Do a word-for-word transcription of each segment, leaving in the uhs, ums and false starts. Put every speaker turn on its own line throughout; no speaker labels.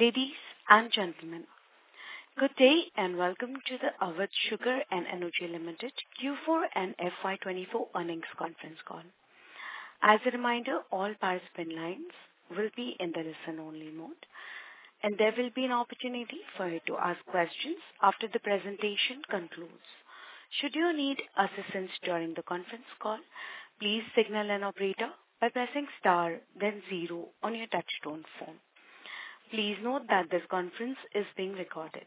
Ladies and gentlemen, good day and welcome to the Awadh Sugar and Energy Limited Q four and F Y twenty-four earnings conference call. As a reminder, all participant lines will be in the listen-only mode, and there will be an opportunity for you to ask questions after the presentation concludes. Should you need assistance during the conference call, please signal an operator by pressing star then zero on your touchtone phone. Please note that this conference is being recorded.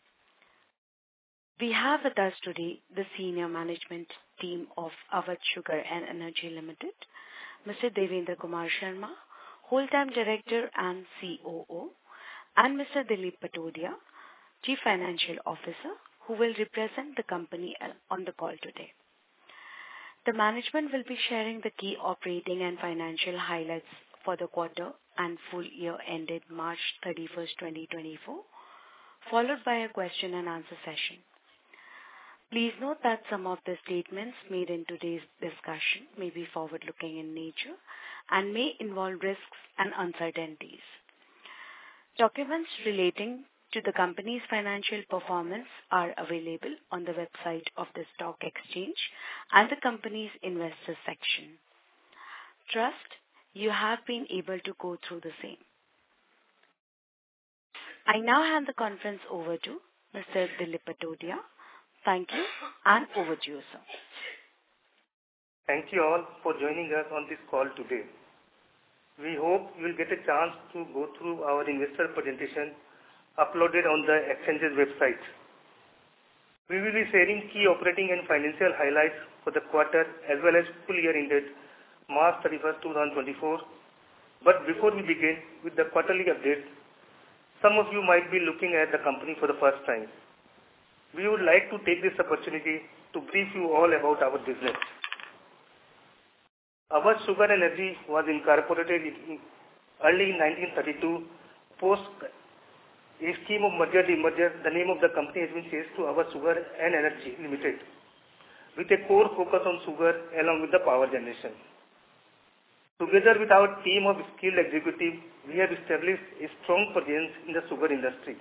We have with us today the senior management team of Awadh Sugar and Energy Limited, Mister Devendra Kumar Sharma, Whole-time Director and C O O, and Mister Dilip Patodia, Chief Financial Officer, who will represent the company on the call today. The management will be sharing the key operating and financial highlights for the quarter and full year ended March thirty-first, twenty twenty-four, followed by a question and answer session. Please note that some of the statements made in today's discussion may be forward-looking in nature and may involve risks and uncertainties. Documents relating to the company's financial performance are available on the website of the stock exchange and the company's investor section. Trust you have been able to go through the same. I now hand the conference over to Mister Dilip Patodia. Thank you, and over to you, sir.
Thank you all for joining us on this call today. We hope you will get a chance to go through our investor presentation uploaded on the exchange's website. We will be sharing key operating and financial highlights for the quarter as well as full year ended March thirty-first, twenty twenty-four. But before we begin with the quarterly updates, some of you might be looking at the company for the first time. We would like to take this opportunity to brief you all about our business. Awadh Sugar and Energy was incorporated in early nineteen thirty-two. Post a scheme of merger demerger, the name of the company has been changed to Awadh Sugar and Energy Limited, with a core focus on sugar along with the power generation. Together with our team of skilled executives, we have established a strong presence in the sugar industry.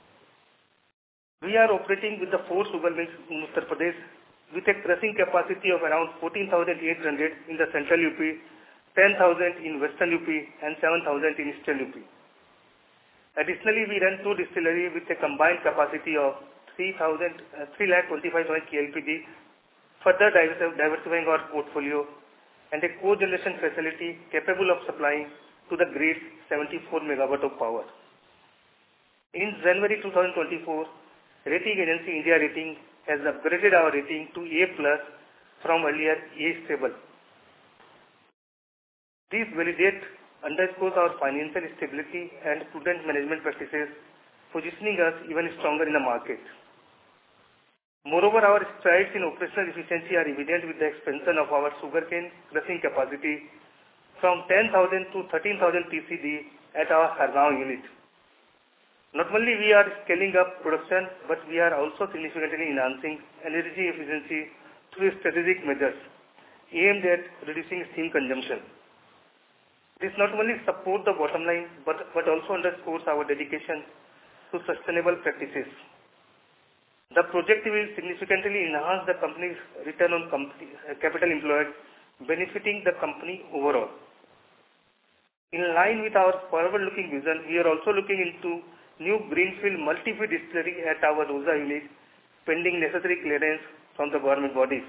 We are operating with the four sugar mills in Uttar Pradesh with a crushing capacity of around fourteen thousand eight hundred in the central U P, ten thousand in western U P and seven thousand in eastern U P. Additionally, we run two distilleries with a combined capacity of three lakh twenty-five thousand K L P D, further diversifying our portfolio, and a co-generation facility capable of supplying to the grid seventy-four megawatt of power. In January twenty twenty-four, rating agency India Rating has upgraded our rating to A plus from earlier A stable. This validate underscores our financial stability and prudent management practices, positioning us even stronger in the market. Moreover, our strides in operational efficiency are evident with the expansion of our sugarcane crushing capacity from ten thousand to thirteen thousand T C D at our Khargaon unit. Not only we are scaling up production, but we are also significantly enhancing energy efficiency through strategic measures aimed at reducing steam consumption. This not only supports the bottom line, but, but also underscores our dedication to sustainable practices. The project will significantly enhance the company's return on company, uh, capital employed, benefiting the company overall. In line with our forward-looking vision, we are also looking into new greenfield multi-feed distillery at our Roja unit, pending necessary clearance from the government bodies.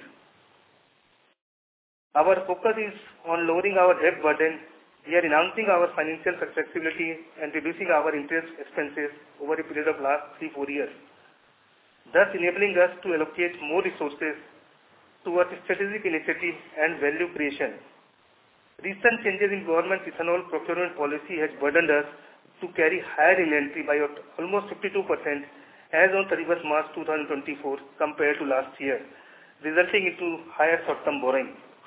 Our focus is on lowering our debt burden. We are enhancing our financial flexibility and reducing our interest expenses over a period of last three, four years, thus enabling us to allocate more resources towards strategic initiatives and value creation. Recent changes in government ethanol procurement policy has burdened us to carry higher inventory by almost fifty-two percent as on thirty-first March twenty twenty-four compared to last year, resulting into higher short-term borrowing.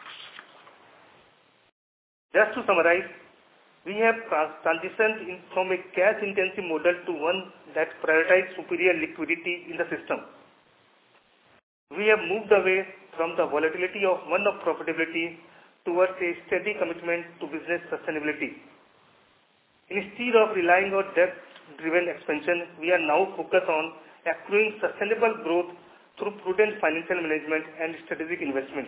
Just to summarize, we have transitioned in from a cash-intensive model to one that prioritizes superior liquidity in the system. We have moved away from the volatility of one-off profitability towards a steady commitment to business sustainability. Instead of relying on debt driven expansion, we are now focused on accruing sustainable growth through prudent financial management and strategic investments.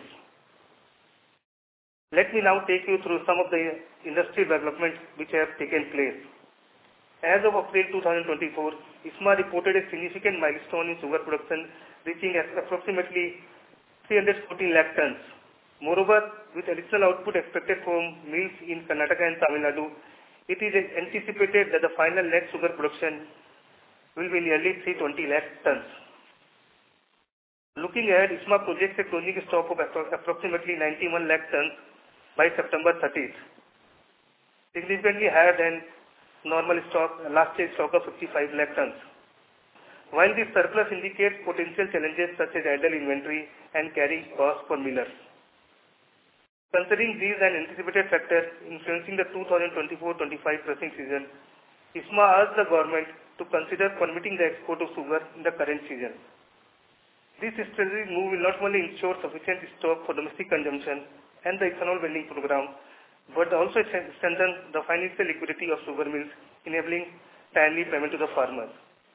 Let me now take you through some of the industry developments which have taken place. As of April two thousand twenty-four, ISMA reported a significant milestone in sugar production, reaching approximately three hundred fourteen lakh tons. Moreover, with additional output expected from mills in Karnataka and Tamil Nadu, it is anticipated that the final net sugar production will be nearly three hundred twenty lakh tons. Looking ahead, ISMA projects a closing stock of approximately ninety-one lakh tons by September thirtieth, significantly higher than normal stock, last year's stock of fifty-five lakh tons. While this surplus indicates potential challenges such as idle inventory and carrying costs for millers. Considering these and anticipated factors influencing the two thousand twenty-four twenty-five crushing season, ISMA asked the government to consider permitting the export of sugar in the current season. This strategic move will not only ensure sufficient stock for domestic consumption and the ethanol blending program, but also strengthen the financial liquidity of sugar mills, enabling timely payment to the farmers.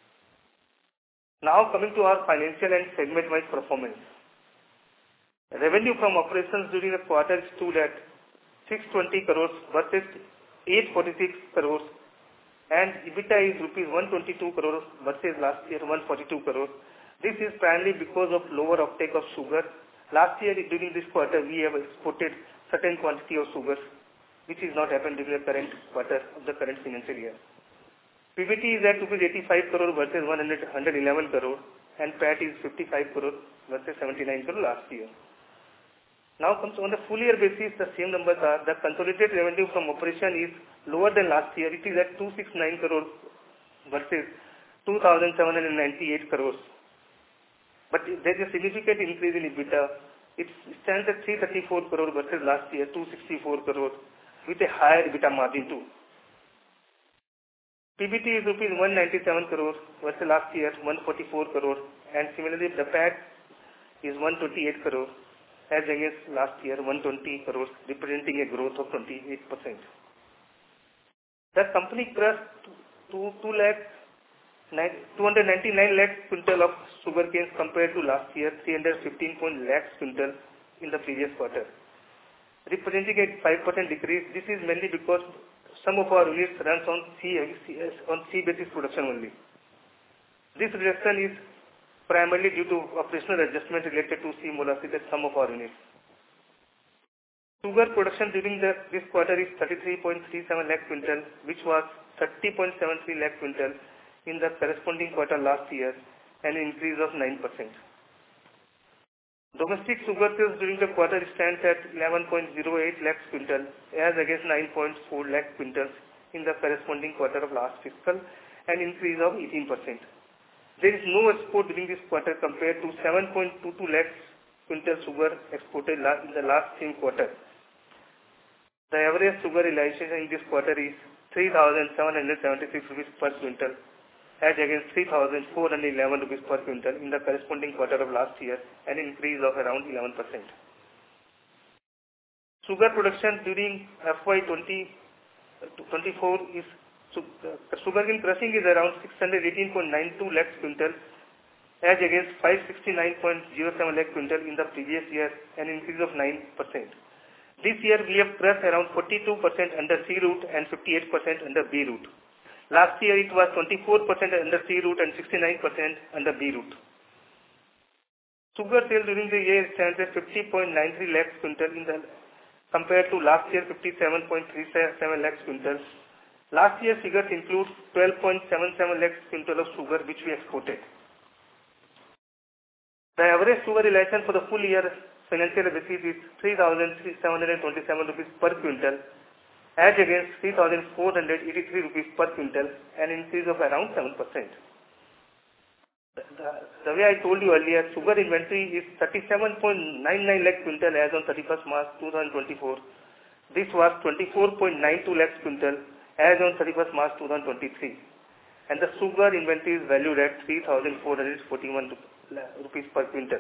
Now coming to our financial and segment-wise performance. Revenue from operations during the quarter stood at six hundred twenty crores versus eight hundred forty-six crores, and EBITDA is rupees one hundred twenty-two crores versus last year one hundred forty-two crores. This is primarily because of lower uptake of sugar. Last year during this quarter we have exported certain quantity of sugar, which is not happened during the current quarter of the current financial year. P B T is at rupees eighty-five crore versus one hundred eleven crore, and P A T is fifty-five crore versus seventy-nine crore last year. Now comes on the full year basis, the same numbers are, the consolidated revenue from operation is lower than last year. It is at two hundred sixty-nine crore versus two thousand seven hundred ninety-eight crores. But there is a significant increase in EBITDA. It stands at three hundred thirty-four crore versus last year two hundred sixty-four crore with a higher EBITDA margin too. P B T is rupees one hundred ninety-seven crore versus last year one hundred forty-four crore, and similarly the P A T is one hundred twenty-eight crore as against last year one hundred twenty crores, representing a growth of twenty-eight percent. The company crushed two hundred ninety-nine lakh quintal of sugar canes compared to last year three hundred fifteen lakh quintal in the previous quarter, representing a five percent decrease. This is mainly because some of our units runs on C on C basis production only. This reduction is primarily due to operational adjustment related to C molasses at some of our units. Sugar production during the, this quarter is thirty-three point three seven lakh quintal, which was thirty point seven three lakh quintal in the corresponding quarter last year, an increase of nine percent. Domestic sugar sales during the quarter stands at eleven point zero eight lakh quintal as against nine point four lakh quintals in the corresponding quarter of last fiscal, an increase of eighteen percent. There is no export during this quarter compared to seven point two two lakh quintal sugar exported in the last same quarter. The average sugar realization in this quarter is three thousand seven hundred seventy-six rupees per quintal as against three thousand four hundred eleven rupees per quintal in the corresponding quarter of last year, an increase of around eleven percent. Sugar production during F Y twenty twenty-four is So, uh, sugarcane crushing is around six hundred eighteen point nine two lakh quintal as against five hundred sixty-nine point zero seven lakh quintal in the previous year, an increase of nine percent. This year we have crushed around forty-two percent under C route and fifty-eight percent under B route. Last year it was twenty-four percent under C route and sixty-nine percent under B route. Sugar sale during the year stands at fifty point nine three lakh quintal in the compared to last year fifty-seven point three seven lakh quintals. Last year's figures include twelve point seven seven lakh quintal of sugar which we exported. The average sugar realization for the full year financial basis is three thousand seven hundred twenty-seven rupees per quintal as against three thousand four hundred eighty-three rupees per quintal, an increase of around seven percent. The, the, the way I told you earlier, sugar inventory is thirty-seven point nine nine lakh quintal as on thirty-first March two thousand twenty-four. This was twenty-four point nine two lakh quintal as on thirty-first March two thousand twenty-three, and the sugar inventory is valued at three thousand four hundred forty-one rupees per quintal.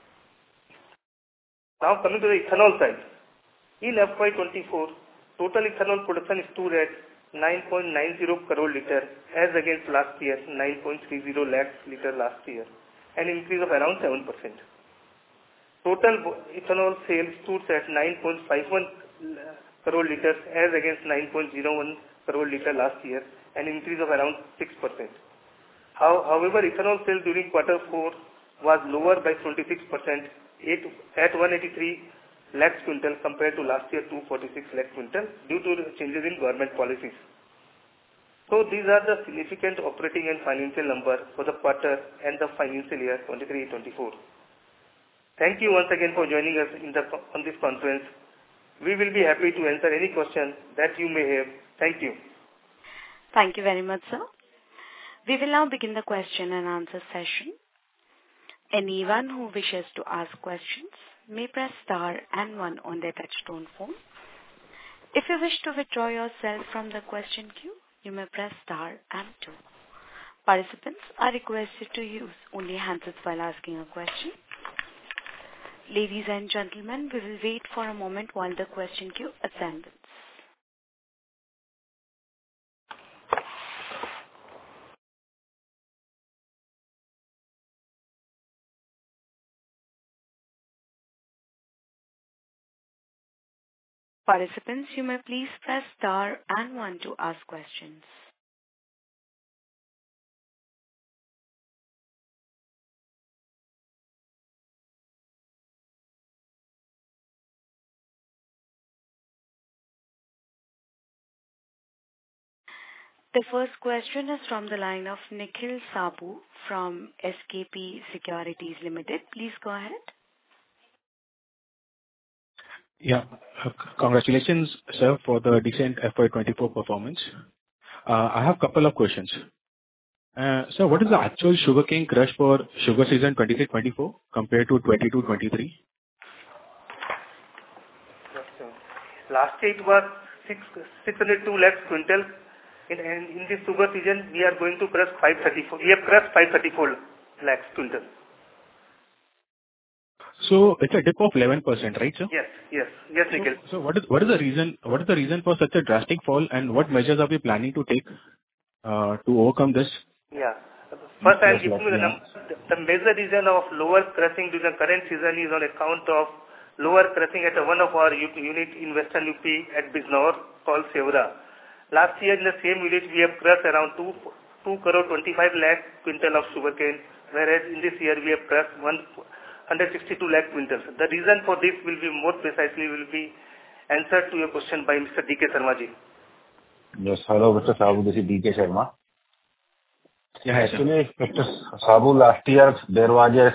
Now coming to the ethanol side. In F Y twenty-four, total ethanol production stood at nine point nine zero crore liter as against last year nine point three zero lakh liter last year, an increase of around seven percent. Total ethanol sales stood at nine point five one crore liters as against nine point zero one crore liter last year, an increase of around six percent. How, however, ethanol sales during quarter four was lower by twenty-six percent at one hundred eighty-three lakhs quintal compared to last year two hundred forty-six lakh quintal due to changes in government policies. So these are the significant operating and financial numbers for the quarter and the financial year twenty-three twenty-four. Thank you once again for joining us in the, on this conference. We will be happy to answer any question that you may have. Thank you.
Thank you very much, sir. We will now begin the question and answer session. Anyone who wishes to ask questions may press star and one on their touchtone phone. If you wish to withdraw yourself from the question queue, you may press star and two. Participants are requested to use only handsets while asking a question. Ladies and gentlemen, we will wait for a moment while the question queue assembles. Participants, you may please press star and one to ask questions. The first question is from the line of Nikhil Sabu from S K P Securities Limited. Please go ahead.
Yeah. Uh, Congratulations, sir, for the decent F Y twenty-four performance. Uh, I have a couple of questions. Uh, Sir, what is the actual sugarcane crush for sugar season twenty-three twenty-four compared to twenty-two twenty-three?
Last year it was six hundred two lakhs quintal. In, in this sugar season, we are going to crush five thirty-four. We have crushed five thirty-four lakhs quintal.
So it's a dip of eleven percent, right, sir?
Yes, yes, yes, Nikhil.
So, so what is what is the reason? What is the reason for such a drastic fall, and what measures are we planning to take uh, to overcome this?
Yeah. First, I am
Yes,
giving you the
yeah.
number. The, the major reason of lower crushing during the current season is on account of lower crushing at one of our unit in Western U P at Bijnor called Sevra. Last year in the same unit we have crushed around two two crore twenty-five lakh quintal of sugarcane, whereas in this year we have crushed one hundred sixty-two lakh quintals. The reason for this will be more precisely will be answered to your question by Mister D K Sharma ji.
Yes, hello, Mister Sabu. This is D K Sharma.
Yeah, yes, sir.
Actually, Mister Sabu, last year there was a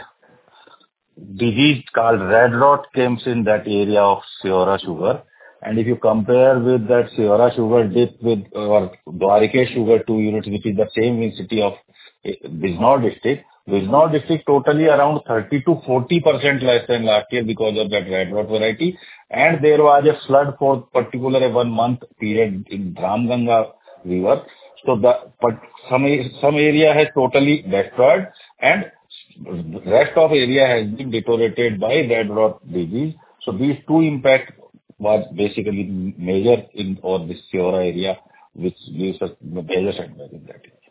disease called red rot came in that area of Seora sugar. And if you compare with that Seora sugar dip with or Dwarike sugar two units, which is the same in city of Bijnor district, Bijnor district totally around thirty to forty percent less than last year because of that red rot variety. And there was a flood for particular one month period in Ramganga river. So the but some some area has totally destroyed and rest of area has been deteriorated by red rot disease. So these two impact was basically major in or this Seora area, which gives us major setback in that area.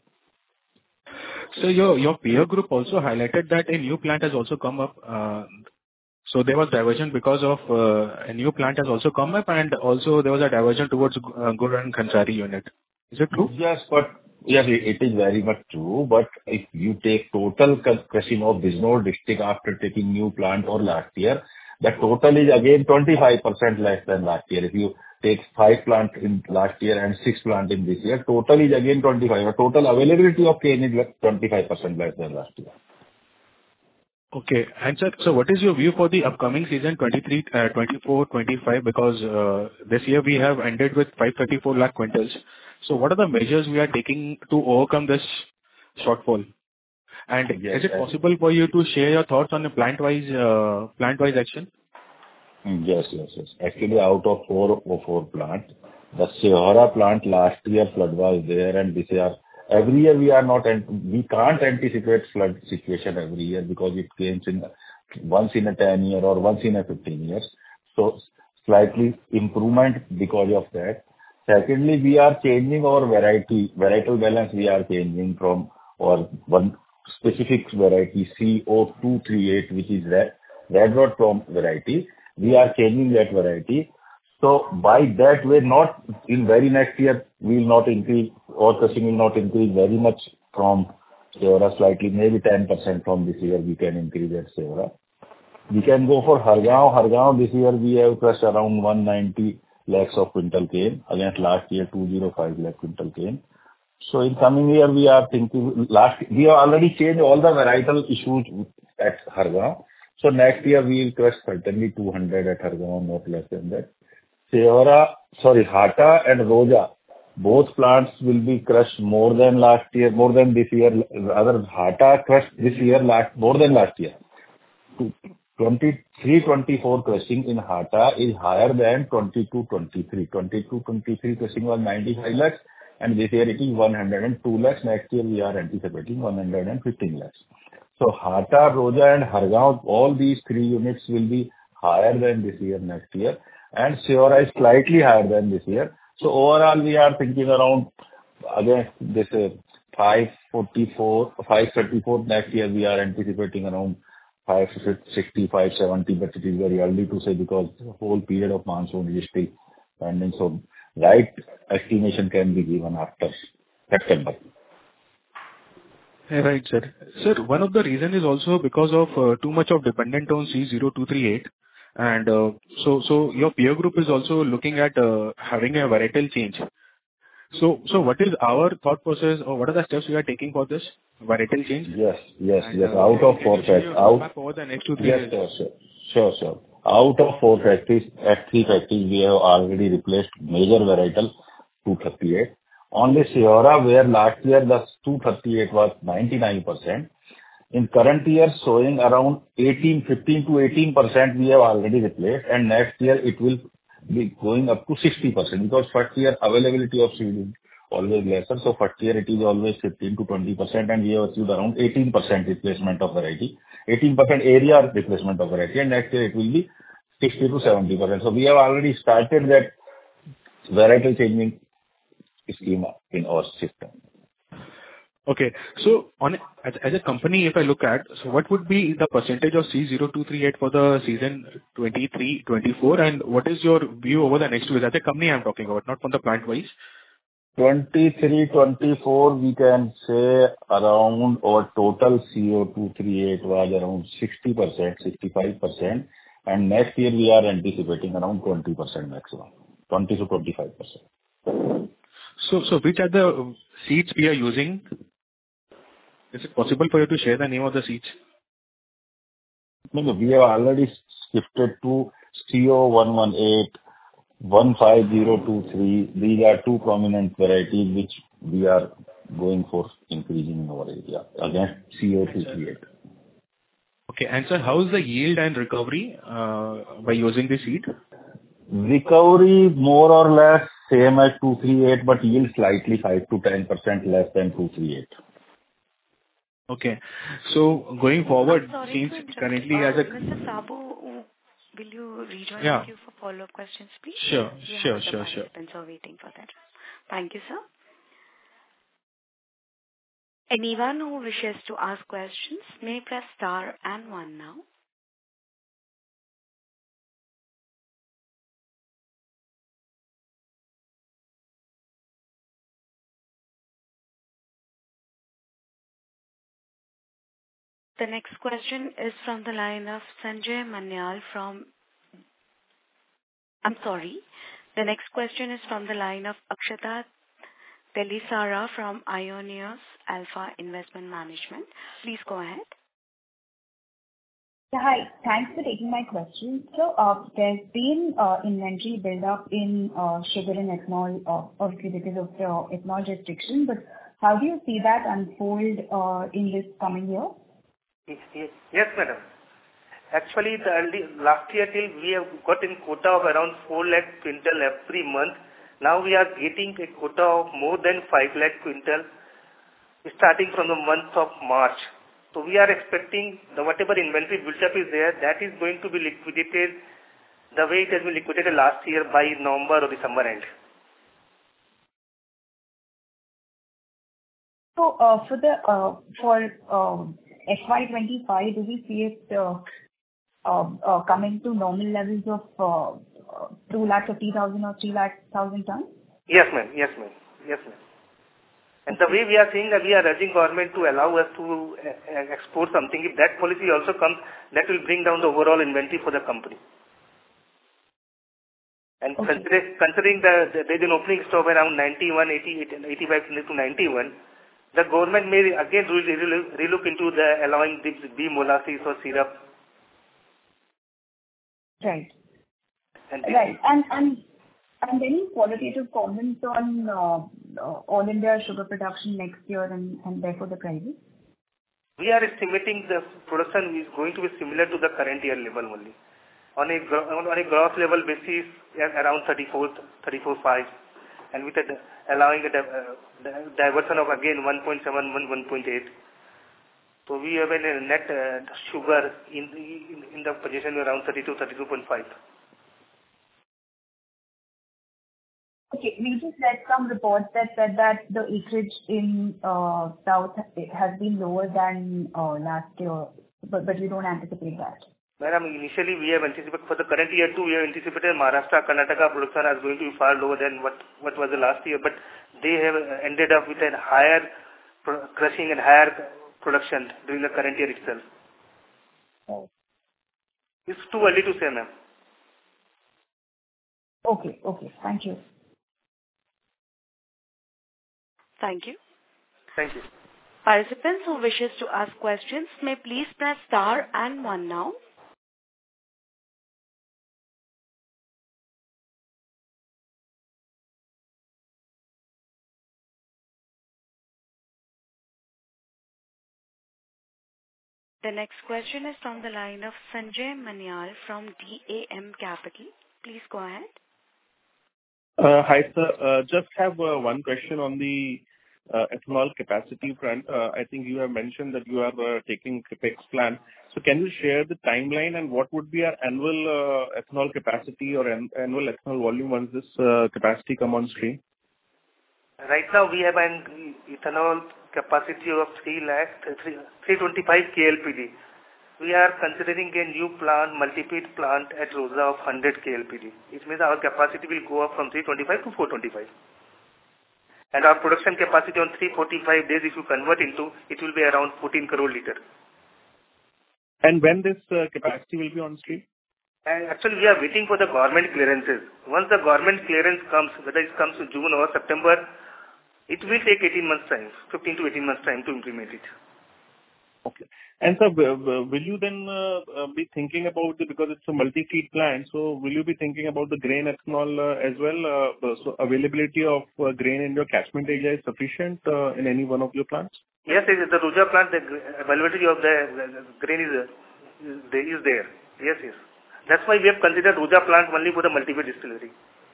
So your your peer group also highlighted that a new plant has also come up. Uh, so there was diversion because of uh, a new plant has also come up, and also there was a diversion towards uh, Gur and Khansari unit. Is it true?
Yes, but yes, it, it is very much true. But if you take total crushing of Bijnor district after taking new plant or last year, the total is again twenty-five percent less than last year. If you take five plant in last year and six plant in this year, total is again twenty-five. The total availability of cane is twenty-five percent less than last year.
Okay. And sir, so what is your view for the upcoming season twenty-three, uh, twenty-four, twenty-five? Because uh, this year we have ended with five thirty-four lakh quintals. So what are the measures we are taking to overcome this shortfall? And
Yes,
is it
yes.
possible for you to share your thoughts on the plant-wise uh, plant-wise action?
Yes, yes, yes. Actually, out of four or four plants, the Seora plant last year flood was there, and this year every year we are not we can't anticipate flood situation every year because it comes in once in a ten year or once in a fifteen years. So slightly improvement because of that. Secondly, we are changing our variety, varietal balance we are changing from our one specific variety C zero two three eight, which is red, red rot from variety. We are changing that variety. So by that way, not in very next year, we will not increase, or crushing will not increase very much from Seora, slightly, maybe ten percent from this year we can increase at Seora. We can go for Hargaon. Hargaon, this year we have crushed around one ninety lakhs of quintal cane, against last year two oh five lakh quintal cane. So in coming year, we are thinking, last, we have already changed all the varietal issues at Hargaon. So next year we will crush certainly two hundred at Hargaon, not less than that. Seora, sorry, Hata and Roja, both plants will be crushed more than last year, more than this year. Rather, Hata crushed this year last, more than last year. twenty-three twenty-four crushing in Hata is higher than twenty-two twenty-three. twenty-two twenty-three crushing was ninety-five lakhs, and this year it is one hundred two lakhs. Next year we are anticipating one hundred fifteen lakhs. So Hata, Roja and Hargaon, all these three units will be higher than this year next year, and Seora is slightly higher than this year. So overall, we are thinking around, again, this uh, five forty-four, five thirty-four. Next year, we are anticipating around five sixty, five seventy, but it is very early to say because the whole period of monsoon is still pending. So right estimation can be given after September.
Right, sir. Sir, one of the reason is also because of uh, too much of dependent on C zero two three eight. And uh, so, so your peer group is also looking at uh, having a varietal change. So, so what is our thought process, or what are the steps we are taking for this varietal change?
Yes, yes,
and,
yes.
Uh,
out of four factories, out
over the next two three
yes,
years.
sure, sure, sure, sure. Out of four factories, at three factories, we have already replaced major varietal two thirty-eight. Only Seora, where last year the two thirty-eight was ninety-nine percent. In current year, showing around eighteen, fifteen to eighteen percent we have already replaced, and next year it will be going up to sixty percent, because first year availability of seed is always lesser. So first year it is always fifteen to twenty percent, and we have achieved around eighteen percent replacement of variety, eighteen percent area replacement of variety, and next year it will be sixty to seventy percent. So we have already started that varietal changing schema in our system.
Okay. So on as, as a company, if I look at, so what would be the percentage of C zero two three eight for the season twenty-three twenty-four, and what is your view over the next two years? As a company I'm talking about, not from the plant wise.
twenty-three twenty-four, we can say around our total C zero two three eight was around sixty percent, sixty-five percent, and next year we are anticipating around twenty percent maximum, twenty to twenty-five percent.
So, so which are the seeds we are using? Is it possible for you to share the name of the seeds?
No, no, we have already shifted to C O one one eight, one five zero two three. These are two prominent varieties which we are going for increasing in our area against C O two three eight.
Okay, and sir, how is the yield and recovery uh, by using the seed?
Recovery more or less same as two three eight, but yield slightly five to ten percent less than two three eight.
Okay. So going forward,
Sorry
since
to interrupt.
currently
uh,
as a...
Mister Sabu, will you rejoin
Yeah.
the queue for follow-up questions, please?
Sure,
We
sure,
have
sure,
other
sure.
participants are waiting for that. Thank you, sir. Anyone who wishes to ask questions may press star and one now. The next question is from the line of Sanjay Manyal from... I'm sorry. The next question is from the line of Akshata Telisara from Ionios Alpha Investment Management. Please go ahead.
Yeah, hi. Thanks for taking my question. So, uh, there's been uh, inventory build-up in uh, sugar and ethanol, uh, obviously because of the ethanol restriction, but how do you see that unfold uh, in this coming year?
Yes, yes, madam. Actually, the early, last year till we have got in quota of around four lakh quintal every month. Now we are getting a quota of more than five lakh quintal starting from the month of March. So we are expecting the whatever inventory built-up is there, that is going to be liquidated the way it has been liquidated last year by November or December end.
So, uh, for the uh, for um, F Y twenty-five, do we see it uh, uh, uh, coming to normal levels of uh, uh, two lakh fifty thousand or three lakh thousand tons?
Yes, ma'am. Yes, ma'am. Yes, ma'am. And the way we are saying that we are urging government to allow us to uh, export something, if that policy also comes, that will bring down the overall inventory for the company. And okay. consider, considering the, the there is an opening stock around ninety-one, eighty, eighty-five to ninety-one, the government may again relook into the allowing this bee molasses or syrup.
Right.
And
right. And and and any qualitative comments on uh, uh, all India sugar production next year and, and therefore the prices?
We are estimating the production is going to be similar to the current year level only. On a on a gross level basis, around thirty-four, thirty-four point five, and with a, allowing a uh, diversion of again one point seven one, one point eight. So we have a net uh, sugar in, in in the position around thirty-two, thirty-two point five.
Okay, we just read some reports that said that the acreage in uh, South has been lower than uh, last year, but but we don't anticipate that.
Madam, initially we have anticipated, for the current year too, we have anticipated Maharashtra, Karnataka production is going to be far lower than what, what was the last year, but they have ended up with a higher crushing and higher production during the current year itself.
Oh.
It's too early to say, ma'am.
Okay, okay. Thank you.
Thank you.
Thank you.
Participants who wishes to ask questions may please press star and one now. The next question is from the line of Sanjay Manyal from D A M Capital. Please go ahead.
Uh, hi, sir. Uh, just have uh, one question on the uh, ethanol capacity front. Uh, I think you have mentioned that you are uh, taking CapEx plan. So can you share the timeline and what would be our annual uh, ethanol capacity or an annual ethanol volume once this uh, capacity come on stream?
Right now we have an ethanol capacity of three lakh, three twenty-five K L P D. We are considering a new plant, multi-feed plant at Rosa of one hundred K L P D. It means our capacity will go up from three twenty-five to four twenty-five. And our production capacity on three forty-five days, if you convert into, it will be around fourteen crore litre.
And when this uh, capacity will be on stream?
And actually, we are waiting for the government clearances. Once the government clearance comes, whether it comes to June or September, it will take eighteen months time, fifteen to eighteen months time to implement it.
Okay. And sir, will you then uh, be thinking about the, because it's a multi-feed plant, so will you be thinking about the grain ethanol uh, as well? Uh, so availability of uh, grain in your catchment area is sufficient uh, in any one of your plants?
Yes, yes, the Roja plant, the availability of the grain is, uh, is there. Yes, yes. That's why we have considered Roja plant only for the multi-feed distillery.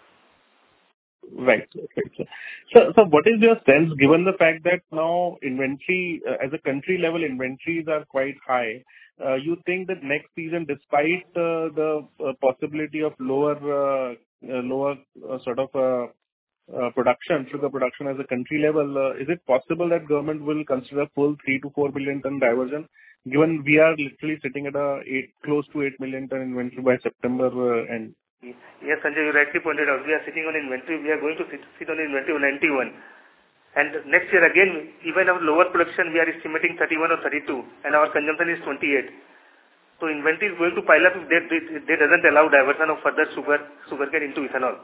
Right. Right. So, so what is your sense, given the fact that now inventory, uh, as a country level, inventories are quite high, uh, you think that next season, despite uh, the uh, possibility of lower, uh, uh, lower uh, sort of uh, uh, production, sugar production as a country level, uh, is it possible that government will consider full three to four billion ton diversion, given we are literally sitting at a eight, close to eight million ton inventory by September uh, end?
Yes, Sanjay, you rightly pointed out. We are sitting on inventory. We are going to sit, sit on inventory of ninety-one. And next year again, even our lower production, we are estimating thirty-one or thirty-two. And our consumption is twenty-eight. So inventory is going to pile up if they, they, they doesn't allow diversion of further sugar, sugarcane into ethanol.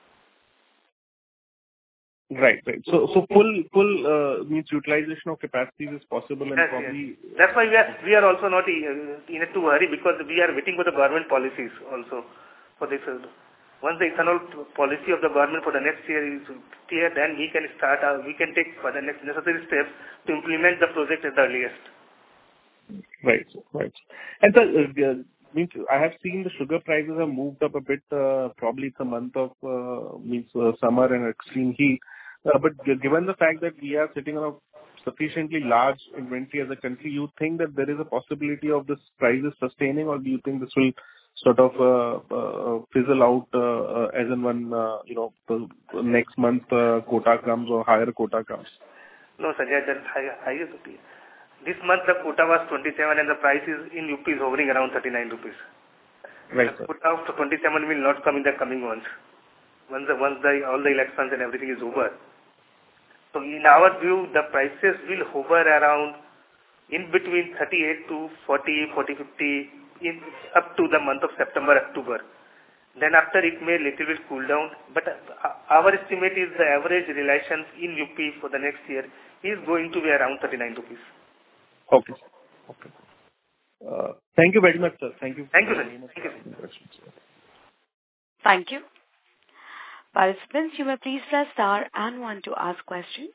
Right, right. So, so full, full uh, means utilization of capacities is possible and
yes,
probably...
Yes. That's why we are, we are also not in a too hurry because we are waiting for the government policies also. For this, once the ethanol policy of the government for the next year is clear, then we can start, uh, we can take for the next necessary steps to implement the project at the earliest.
Right, right. And sir, uh, means I have seen the sugar prices have moved up a bit. Uh, probably it's a month of uh, means uh, summer and extreme heat. Uh, but given the fact that we are sitting on a sufficiently large inventory as a country, you think that there is a possibility of this prices sustaining, or do you think this will sort of uh, uh, fizzle out uh, uh, as and when uh, you know the next month uh, quota comes or higher quota comes?
No, Sanjay, that's high, higher. This month the quota was twenty-seven and the price is in U P is hovering around thirty-nine rupees.
Right,
the
sir.
quota of twenty-seven will not come in the coming months. Once the, once the, all the elections and everything is over. So in our view, the prices will hover around in between thirty-eight to forty, forty, fifty in, up to the month of September, October. Then after it may little bit cool down. But uh, our estimate is the average realization in U P for the next year is going to be around thirty-nine rupees.
Okay. Okay. Uh, Thank you very much, sir. Thank you.
Thank you, sir. Thank you.
Thank you. Participants, you may please press star and one to ask questions.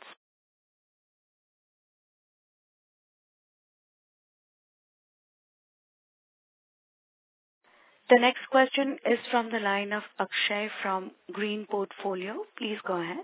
The next question is from the line of Akshay from Green Portfolio. Please go ahead.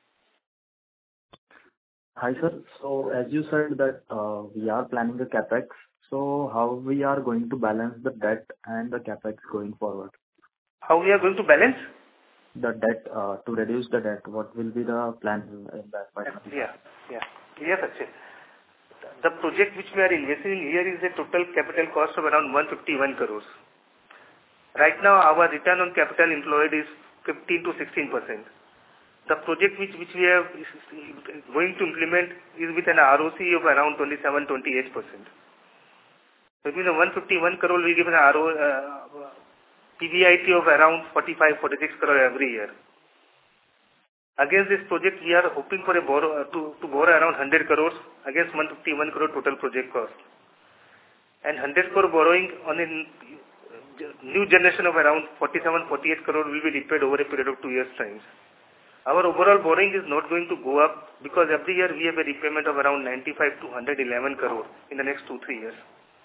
Hi, sir. So as you said that uh, we are planning the CapEx, so how we are going to balance the debt and the CapEx going forward?
How we are going to balance?
The debt, uh, to reduce the debt, what will be the plan in that?
Yeah, yeah. Yes, Akshay. The project which we are investing in here is a total capital cost of around one hundred fifty-one crores. Right now, our return on capital employed is fifteen to sixteen percent. The project which, which we are going to implement is with an R O C of around twenty-seven, twenty-eight percent. So it means the one hundred fifty-one crore we give an R O, uh, P B I T of around forty-five, forty-six crore every year. Against this project, we are hoping for a borrow, uh, to, to borrow around one hundred crores against one hundred fifty-one crore total project cost. And one hundred crore borrowing on a new generation of around forty-seven, forty-eight crore will be repaid over a period of two years' time. Our overall borrowing is not going to go up because every year we have a repayment of around ninety-five to one hundred eleven crore in the next two, three years.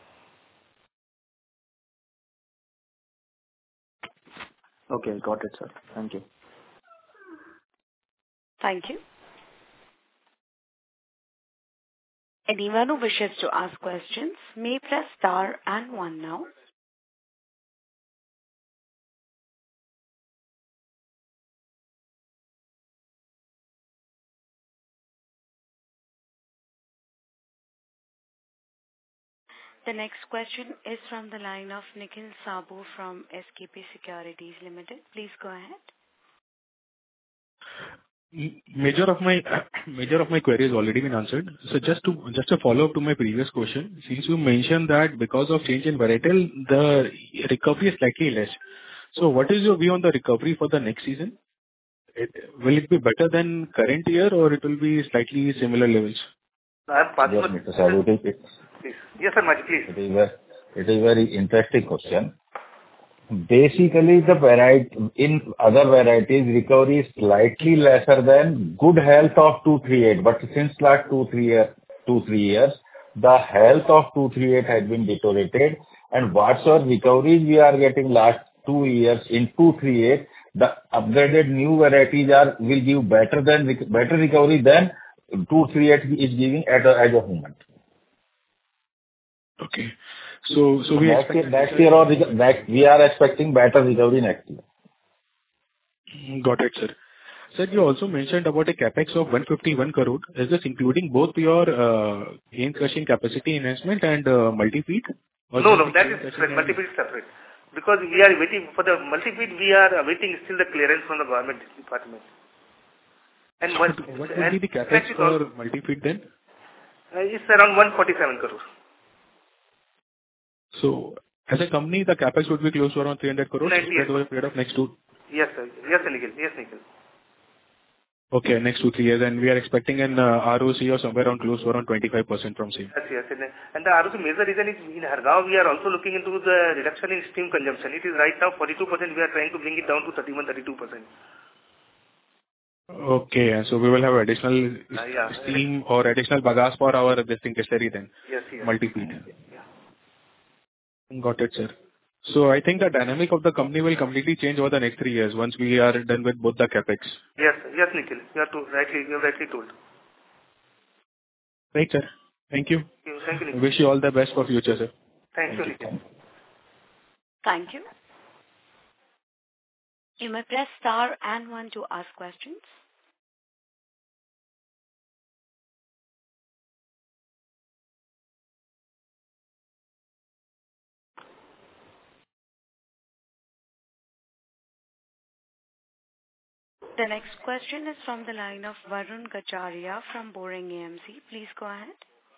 Okay, got it, sir. Thank you.
Thank you. Anyone who wishes to ask questions may press star and one now. The next question is from the line of Nikhil Sabu from S K P Securities Limited. Please go ahead.
Major of my major of my query has already been answered. So just to just a follow-up to my previous question, since you mentioned that because of change in varietal, the recovery is slightly less. So what is your view on the recovery for the next season? It, will it be better than current year, or it will be slightly similar levels?
I am
Yes, Mister Sabu, it is
Please. Yes, sir, Maji, please.
it is a it is very interesting question. Basically, the variety in other varieties, recovery is slightly lesser than good health of two thirty-eight. But since last two, three year, two, three years, the health of two thirty-eight has been deteriorated. And whatsoever recoveries we are getting last two years in two thirty-eight, the upgraded new varieties are will give better than better recovery than two thirty-eight is giving at a, as a moment.
Okay. So so we
next
expect
year, next year or rec- next we are expecting better recovery next year.
Got it, sir. Sir, you also mentioned about a CapEx of one hundred fifty-one crore. Is this including both your uh, cane crushing capacity enhancement and uh, multi-feed? Or
No,
just
no,
the
that
cane
is
crushing
separate.
and-
Multi-feed is separate. Because we are waiting for the multi-feed, we are awaiting still the clearance from the government department. And
So
what,
what will
and
be the
that
CapEx
is all-
for multi-feed then?
uh, it's around one hundred forty-seven crores.
So as a company, the CapEx would be close to around three hundred crores
ninety-eight.
spread over a period of next two.
Yes, sir. Yes, sir, Nikhil. Yes, Nikhil.
Okay, next two, three years, and we are expecting an uh, R O C or somewhere around close to around twenty-five percent from same.
Yes, yes. And, and the other major reason is in Hargaon, we are also looking into the reduction in steam consumption. It is right now forty-two percent. We are trying to bring it down to thirty-one, thirty-two percent.
Okay, and so we will have additional
Uh, yeah.
steam or additional bagasse for our this thing distillery then,
Yes, yes.
multi-feed.
Yeah.
Got it, sir. So I think the dynamic of the company will completely change over the next three years once we are done with both the CapEx.
Yes, yes, Nikhil. You are to, rightly, you have rightly told.
Right, sir. Thank you.
Thank you, thank you,
I
Nikhil.
wish you all the best for future, sir.
Thank you,
Thank you.
Nikhil.
Thank you. You may press star and one to ask questions. The next question is from the line of Varun Gacharia from Boring A M C. Please go ahead.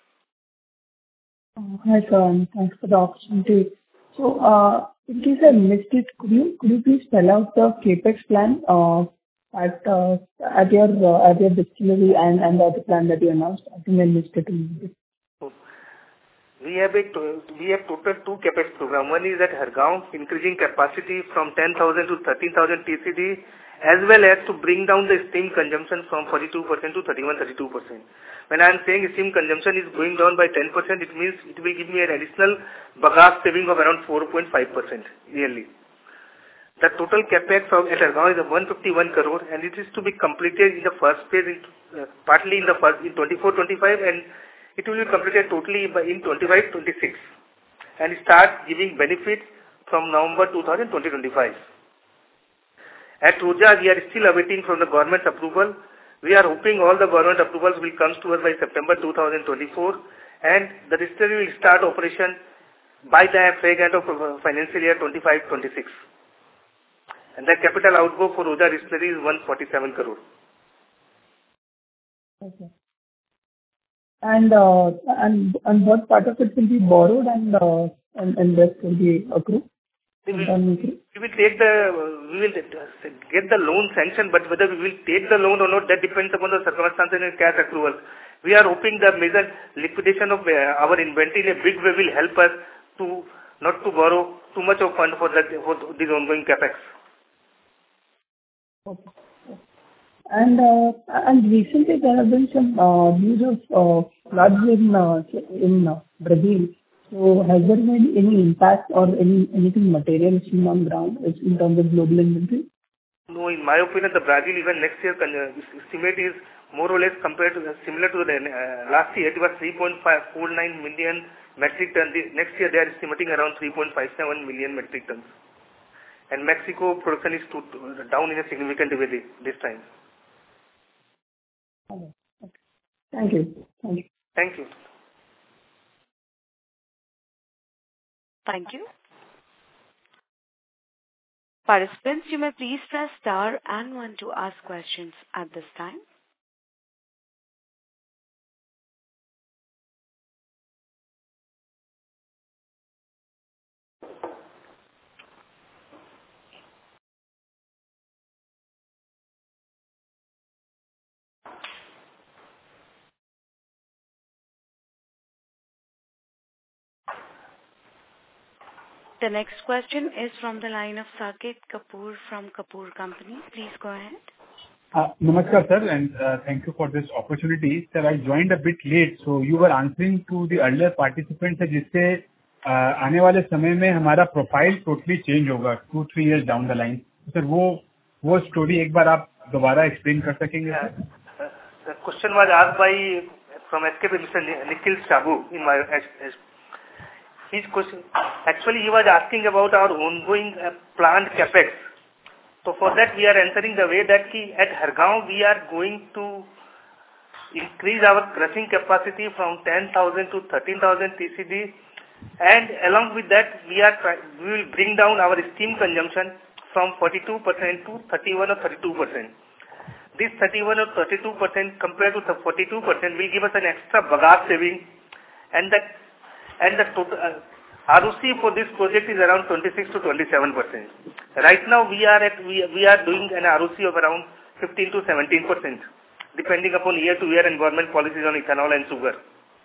Uh, Hi, sir, and thanks for the opportunity. So, uh, in case I missed it, could you could you please spell out the CapEx plan uh, at uh, at your uh, at your distillery and and the other plan that you announced? I think I missed it a little bit.
We have a to- we have total two CapEx program. One is at Hargaon, increasing capacity from ten thousand to thirteen thousand T C D, as well as to bring down the steam consumption from forty-two percent to thirty-one to thirty-two percent. When I am saying steam consumption is going down by ten percent, it means it will give me an additional bagasse saving of around four point five percent yearly. The total capex of at Hargaon is one hundred fifty-one crore, and it is to be completed in the first phase, in, uh, partly in the first in twenty-four twenty-five, and it will be completed totally by in twenty-five twenty-six, and start giving benefits from November twenty twenty-five. At Roja, we are still awaiting from the government approval. We are hoping all the government approvals will come to us by September twenty twenty-four, and the distillery will start operation by the fag end of financial year twenty-five twenty-six. And the capital outgo for Roja distillery is one hundred forty-seven crore.
Okay. And uh, and and what part of it will be borrowed and uh, and and rest will be accrued?
We will, we will take the we will get the loan sanction, but whether we will take the loan or not, that depends upon the circumstances and cash accrual. We are hoping the major liquidation of uh, our inventory in a big way will help us to not to borrow too much of fund for that for this ongoing capex.
Okay. And uh, and recently there have been some uh, news of uh, floods in uh, in uh, Brazil. So has there been any impact or any anything material seen on ground in terms of global inventory?
No, in my opinion, the Brazil even next year estimate is more or less compared to similar to the uh, last year. It was three point four nine million metric tons. Next year they are estimating around three point five seven million metric tons. And Mexico production is to, down in a significant way this time.
Okay. Okay. Thank you. Thank you.
Thank you.
Thank you. Participants, you may please press star and one to ask questions at this time. The next question is from the line of Saket Kapoor from Kapoor Company. Please go ahead.
Uh, Namaskar, sir, and uh, thank you for this opportunity. Sir, I joined a bit late, so you were answering to the earlier participants जिससे uh, आने वाले समय में हमारा profile totally change होगा two three years down the line. Sir वो वो story एक बार आप दोबारा एक्सप्लेन कर सकेंगे?
The question was asked by from S K P Mister Nikhil Sabu in my his question. Actually, he was asking about our ongoing uh, planned capex. So for that, we are answering the way that ki at Hargaon we are going to increase our crushing capacity from ten thousand to thirteen thousand T C D, and along with that, we are we will bring down our steam consumption from forty-two percent to thirty-one or thirty-two percent. This thirty-one or thirty-two percent compared to the forty-two percent will give us an extra bagasse saving, and that and the total uh, R O C for this project is around twenty-six to twenty-seven percent. Right now we are at we, we are doing an R O C of around fifteen to seventeen percent, depending upon year to year and government policies on ethanol and sugar.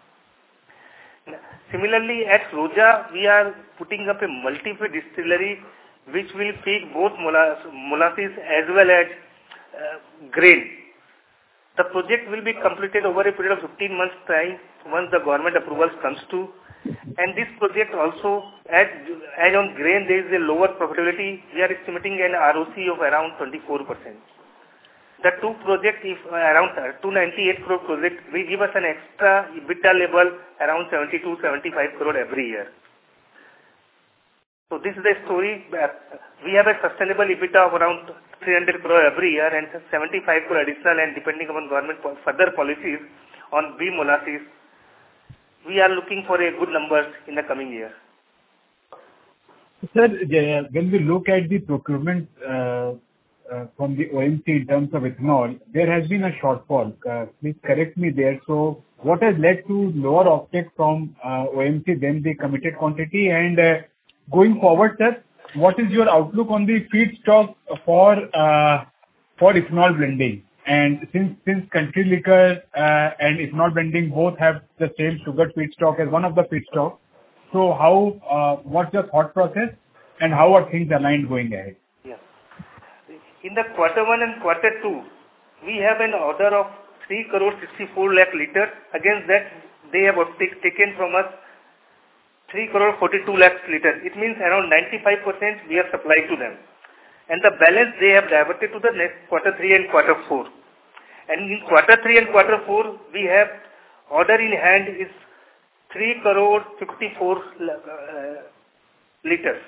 Similarly, at Roja we are putting up a multi-feed distillery which will feed both molasses as well as uh, grain. The project will be completed over a period of fifteen months time once the government approvals comes to. And this project also, as, as on grain there is a lower profitability, we are estimating an R O C of around twenty-four percent. The two projects, if uh, around two hundred ninety-eight crore project, will give us an extra EBITDA level around seventy-two to seventy-five crore every year. So this is the story. We have a sustainable EBITDA of around three hundred crore every year and seventy-five crore additional, and depending upon government further policies on B molasses, we are looking for a good numbers in the coming year.
Sir, when we look at the procurement uh, uh, from the O M C in terms of ethanol, there has been a shortfall. Uh, please correct me there. So what has led to lower offtake from uh, O M C than the committed quantity? And uh, going forward, sir, what is your outlook on the feedstock for uh, for ethanol blending? And since since country liquor uh, and ethanol blending both have the same sugar feedstock as one of the feedstock, so how uh, what's your thought process and how are things aligned going ahead?
Yeah. In the quarter one and quarter two, we have an order of three crore sixty-four lakh liters. Against that, they have take, taken from us three crore forty-two lakh liters. It means around ninety-five percent we have supplied to them. And the balance they have diverted to the next quarter three and quarter four. And in quarter three and quarter four, we have order in hand is three crore fifty-four uh, liters.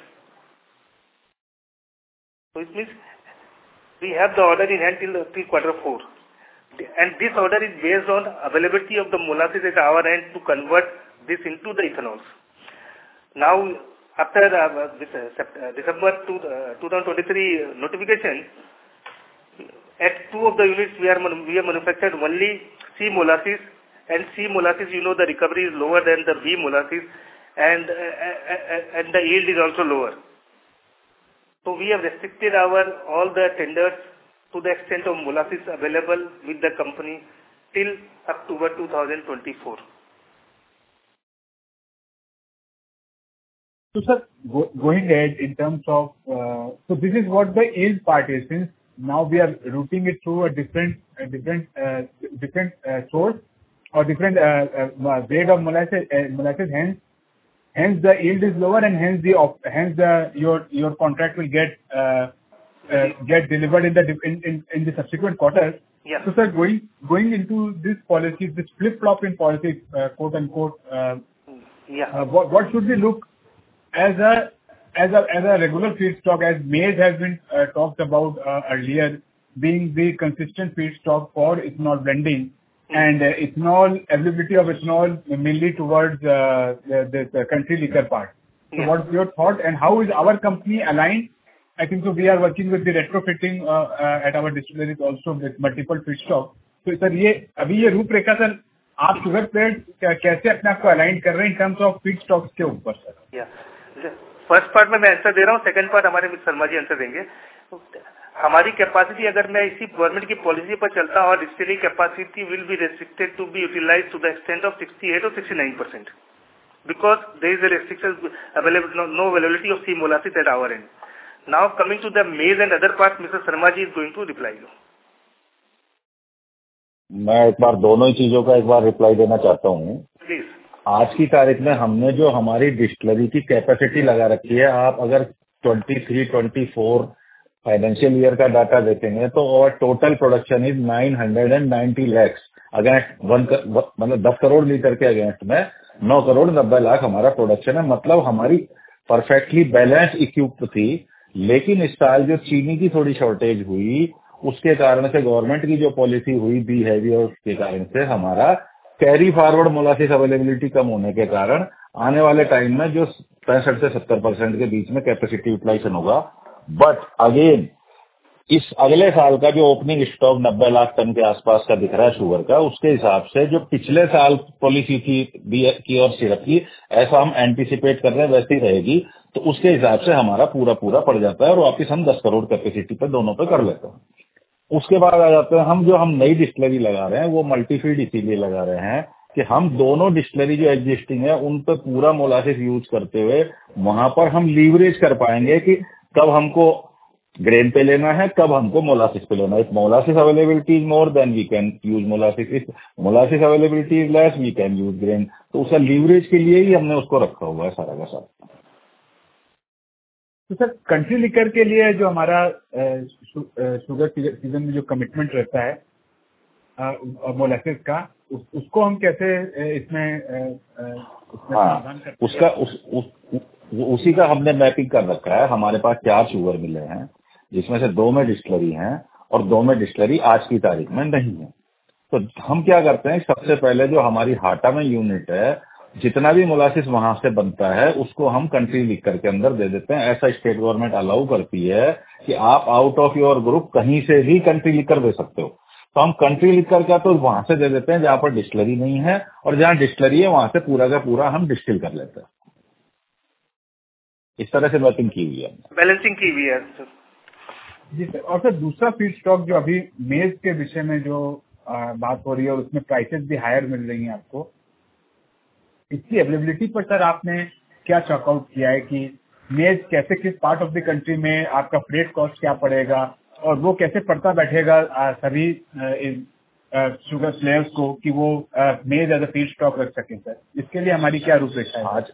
So it means we have the order in hand till, till quarter four. And this order is based on availability of the molasses at our end to convert this into the ethanols. Now, after uh, this, uh, December two, uh, twenty twenty-three notification, at two of the units we are we have manufactured only C molasses, and C molasses, you know, the recovery is lower than the B molasses, and uh, uh, and the yield is also lower. So we have restricted our all the tenders to the extent of molasses available with the company till October two thousand twenty-four.
So, sir, go, going ahead in terms of, uh, so this is what the yield part is. Since now we are routing it through a different, a different, uh, different uh, source or different uh, uh, grade of molasses, uh, molasses. Hence, hence the yield is lower, and hence the hence the your your contract will get uh, uh, get delivered in the in, in, in the subsequent quarters.
Yeah.
So, sir, going going into this policy, this flip flop in policy, uh, quote unquote. Uh,
yeah.
Uh, what what should we look as a as a as a regular feedstock, as maize has been uh, talked about uh, earlier, being the consistent feedstock for ethanol blending, mm-hmm. and uh, ethanol availability of ethanol mainly towards uh, the, the, the country liquor part. So, yeah. What's your thought, and how is our company aligned? I think so. We are working with the retrofitting uh, uh, at our distilleries also with multiple feedstock. So, sir, ये अभी ये रूपरेखा sir आप sugar plate कैसे अपने आप को align कर रहे हैं इन टर्म्स ऑफ फीडस्टॉक्स के ऊपर सर?
या फर्स्ट पार्ट में मैं आंसर दे रहा हूँ, सेकंड पार्ट हमारे मिस्टर शर्मा जी आंसर देंगे. हमारी कैपेसिटी अगर मैं इसी गवर्नमेंट की पॉलिसी पर चलता हूँ, distillery capacity will be restricted to be utilise to the extent of sixty eight और sixty nine percent because there is a restriction available, no, no availability of C molasses at our end. Now coming to the maize and other parts, Mister Sharma ji is going to reply you.
मैं एक बार दोनों ही चीजों का एक बार reply देना चाहता हूँ.
Please.
आज की तारीख में हमने जो हमारी डिस्टिलरी की कैपेसिटी लगा रखी है, आप अगर तेईस चौबीस फाइनेंशियल ईयर का डाटा देखेंगे तो और total production is nine hundred ninety lakhs against one मतलब दस करोड़ लीटर के अगेंस्ट में नौ करोड़ नब्बे लाख हमारा प्रोडक्शन है. मतलब हमारी परफेक्टली बैलेंस इक्विप्ड थी. लेकिन इस साल जो चीनी की थोड़ी शॉर्टेज हुई, उसके कारण से गवर्नमेंट की जो पॉलिसी हुई बिहेवियर के कारण से हमारा कैरी फॉरवर्ड मोलासिस अवेलेबिलिटी कम होने के कारण आने वाले टाइम में जो पैंसठ से सत्तर परसेंट के बीच में कैपेसिटी यूटिलाइजेशन होगा. बट अगेन इस अगले साल का जो ओपनिंग स्टॉक नब्बे लाख टन के आसपास का दिख रहा है शुगर का, उसके हिसाब से जो पिछले साल पॉलिसी थी की और सिरप की, ऐसा हम एंटिसिपेट कर रहे हैं वैसी रहेगी. तो उसके हिसाब से हमारा पूरा पूरा पड़ जाता है और वापिस हम दस करोड़ कैपेसिटी पे दोनों पे कर लेते हैं. उसके बाद आ जाते हैं हम जो हम नई डिस्टिलरी लगा रहे हैं वो मल्टीफीड इसीलिए लगा रहे हैं कि हम दोनों डिस्टिलरी जो एग्जिस्टिंग है उन पर पूरा मोलासिस यूज करते हुए वहां पर हम लीवरेज कर पाएंगे कि कब हमको ग्रेन पे लेना है, कब हमको मोलासिस पे लेना है. If molasses availability is more than we can use molasses, if molasses availability is less we can use grain. तो उसका लीवरेज के लिए ही हमने उसको रखा हुआ है सारा का सारा.
तो सर कंट्री लिकर के लिए जो हमारा शुगर सीजन में जो कमिटमेंट रहता है मोलासिस का, उस, उसको हम कैसे इसमें, इसमें
हाँ, उसका उस, उस, उसी का हमने मैपिंग कर रखा है. हमारे पास चार शुगर मिले हैं जिसमें से दो में डिस्टिलरी हैं और दो में डिस्टिलरी आज की तारीख में नहीं है. तो हम क्या करते हैं, सबसे पहले जो हमारी हाटा में यूनिट है जितना भी मोलासिस वहां से बनता है उसको हम कंट्री लिख करके अंदर दे देते हैं। ऐसा स्टेट गवर्नमेंट अलाउ करती है कि आप आउट ऑफ योर ग्रुप कहीं से भी कंट्री लिख कर दे सकते हो। तो हम कंट्री लिख करके तो वहां से दे देते हैं जहां पर डिस्टिलरी नहीं है, और जहां डिस्टिलरी है वहां से पूरा का पूरा हम डिस्टिल कर लेते हैं। इस तरह से मैपिंग की हुई है,
बैलेंसिंग की हुई है सर।
जी सर। और सर दूसरा फीड स्टॉक जो अभी मेज के विषय में जो आ, बात हो रही है और उसमें प्राइसेस भी हायर मिल रही हैं आपको, इसकी अवेलेबिलिटी पर सर आपने क्या चॉकआउट किया है कि मेज कैसे, किस पार्ट ऑफ द कंट्री में आपका फ्रेट कॉस्ट क्या पड़ेगा और वो कैसे पड़ता बैठेगा आ, सभी शुगर प्लेयर्स को कि वो मेज एज अ फीड स्टॉक रख सकें सर, इसके लिए हमारी क्या रूपरेखा है?
आज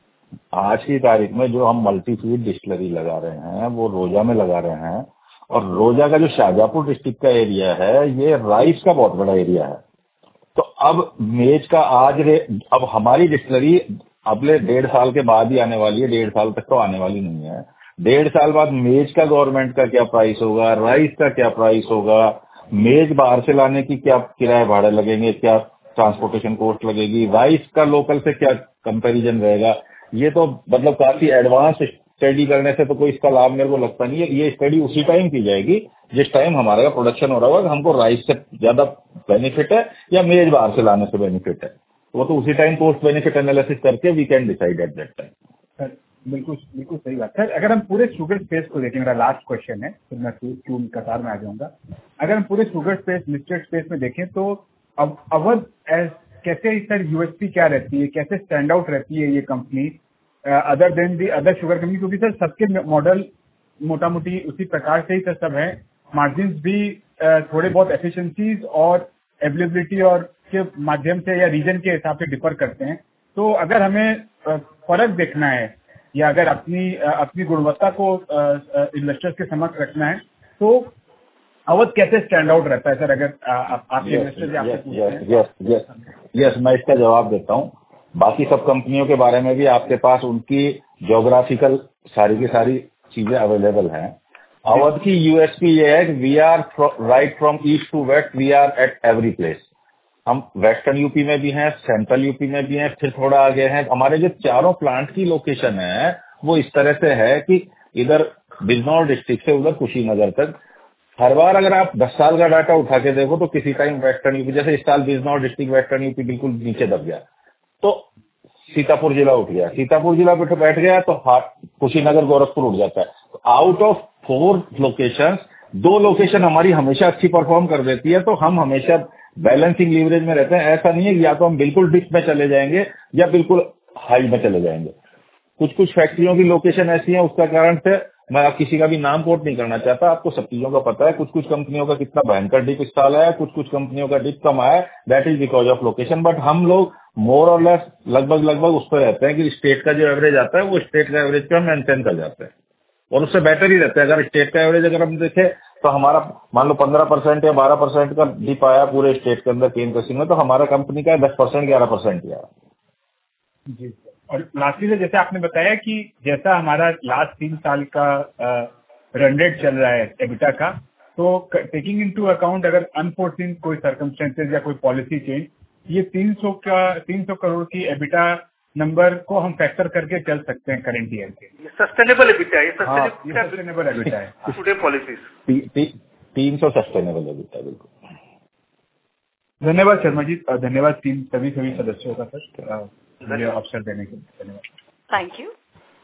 आज की तारीख में जो हम मल्टी फीड डिस्टिलरी लगा रहे हैं वो रोजा में लगा रहे हैं, और रोजा का जो शाहजहांपुर डिस्ट्रिक्ट का एरिया है ये राइस का बहुत बड़ा एरिया है। तो अब मेज का आज रे अब हमारी डिस्टिलरी अगले डेढ़ साल के बाद ही आने वाली है, डेढ़ साल तक तो आने वाली नहीं है। डेढ़ साल बाद मेज का गवर्नमेंट का क्या प्राइस होगा, राइस का क्या प्राइस होगा, मेज बाहर से लाने की क्या किराए भाड़े लगेंगे, क्या ट्रांसपोर्टेशन कॉस्ट लगेगी, राइस का लोकल से क्या कंपैरिजन रहेगा, ये तो मतलब काफी एडवांस स्टडी करने से तो कोई इसका लाभ मेरे को लगता नहीं है। ये स्टडी उसी टाइम की जाएगी जिस टाइम हमारा प्रोडक्शन हो रहा होगा, हमको राइस से ज्यादा बेनिफिट है या मेज बाहर से लाने से बेनिफिट है, वो तो उसी टाइम कॉस्ट बेनिफिट एनालिसिस करके we can decide at that time.
Sir बिल्कुल बिल्कुल सही बात सर। अगर हम पूरे शुगर स्पेस को देखें, मेरा लास्ट क्वेश्चन है, फिर मैं क्यों कतार में आ जाऊंगा। अगर हम पूरे शुगर स्पेस लिस्टेड स्पेस में देखें तो अब अवध कैसे सर यूएसपी क्या रहती है, कैसे स्टैंड आउट रहती है ये company other than the other sugar company, क्योंकि सर सबके मॉडल मोटा मोटी उसी प्रकार से ही सर सब है, मार्जिन भी थोड़े बहुत एफिशिएंसीज और अवेलेबिलिटी और के माध्यम से या रीजन के हिसाब से डिफर करते हैं। तो अगर हमें फर्क देखना है या अगर अपनी अपनी गुणवत्ता को इन्वेस्टर्स के समक्ष रखना है तो अवध कैसे स्टैंड आउट रहता है सर? अगर आपके इन्वेस्टर्स आपसे पूछते हैं।
यस, मैं इसका जवाब देता हूँ। बाकी सब कंपनियों के बारे में भी आपके पास उनकी ज्योग्राफिकल सारी की सारी चीजें अवेलेबल हैं। अवध की यूएसपी ये है कि we are right from east to west, we are at every place. हम वेस्टर्न यूपी में भी हैं, सेंट्रल यूपी में भी हैं, फिर थोड़ा आगे हैं। हमारे जो चारों प्लांट की लोकेशन है वो इस तरह से है कि इधर बिजनौर डिस्ट्रिक्ट से उधर कुशीनगर तक, हर बार अगर आप दस साल का डाटा उठा के देखो तो किसी टाइम वेस्टर्न यूपी, जैसे इस साल बिजनौर डिस्ट्रिक्ट वेस्टर्न यूपी बिल्कुल नीचे दब गया तो सीतापुर जिला उठ गया, सीतापुर जिला पे बैठ गया तो कुशीनगर गोरखपुर उठ जाता है। तो आउट ऑफ फोर लोकेशन दो लोकेशन हमारी हमेशा अच्छी परफॉर्म कर देती है, तो हम हमेशा बैलेंसिंग लीवरेज में रहते हैं। ऐसा नहीं है कि या तो हम बिल्कुल डिप में चले जाएंगे या बिल्कुल हाई में चले जाएंगे। कुछ कुछ फैक्ट्रियों की लोकेशन ऐसी है, उसका कारण से मैं आप किसी का भी नाम कोट नहीं करना चाहता, आपको सब चीजों का पता है। कुछ कुछ कंपनियों का कितना भयंकर डिप इस साल है, कुछ कुछ कंपनियों का डिप कम आया, that is because of location. But हम लोग मोर और लेस लगभग लगभग उस पर रहते हैं कि स्टेट का जो एवरेज आता है वो स्टेट का एवरेज पे हम मेंटेन कर जाते हैं, और उससे बेटर ही रहता है। अगर स्टेट का एवरेज अगर हम देखें तो हमारा मान लो पंद्रह परसेंट या बारह परसेंट का डिप आया पूरे स्टेट के अंदर केन क्रशिंग में, तो हमारा कंपनी का दस परसेंट ग्यारह परसेंट ही आया।
जी, और लास्टली से जैसे आपने बताया कि जैसा हमारा लास्ट तीन साल का रन रेट चल रहा है एबिटा का, तो टेकिंग इनटू अकाउंट अगर अनफोर्सिन कोई सर्कमस्टेंसेज या कोई पॉलिसी चेंज, ये तीन सौ का तीन सौ करोड़ की एबिटा नंबर को हम फैक्टर करके चल सकते हैं करंट ईयर के।
सस्टेनेबल एबिटा है,
सस्टेनेबल एबिटा है
टुडे पॉलिसीज
तीन सौ सस्टेनेबल एबिटा। बिल्कुल,
धन्यवाद शर्मा जी, धन्यवाद टीम सभी सभी सदस्यों का सर मुझे अवसर देने के लिए। धन्यवाद।
Thank you.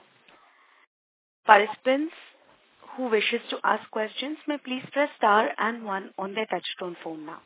Participants who wishes to ask questions may please press star and one on their touchtone phone now.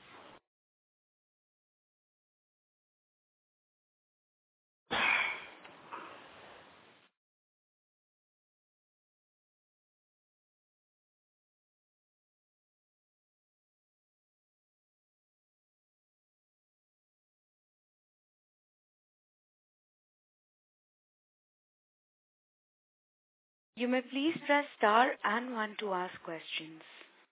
You may please press star and one to ask questions.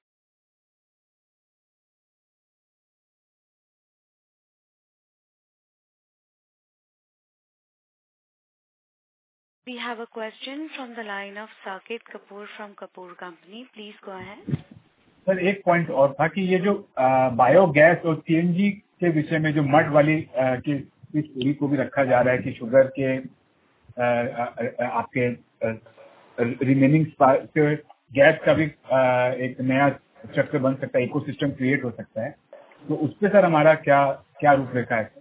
We have a question from the line of Saket Kapoor from Kapoor Company. Please go ahead.
Sir एक point और था कि ये जो biogas और CNG के विषय में जो मड वाली आ, की इस पूरी को भी रखा जा रहा है कि शुगर के आ, आ, आ, आपके रिमेनिंग गैस का भी आ, एक नया चक्र बन सकता है, इकोसिस्टम क्रिएट हो सकता है। तो उस पे सर हमारा क्या क्या रूपरेखा है?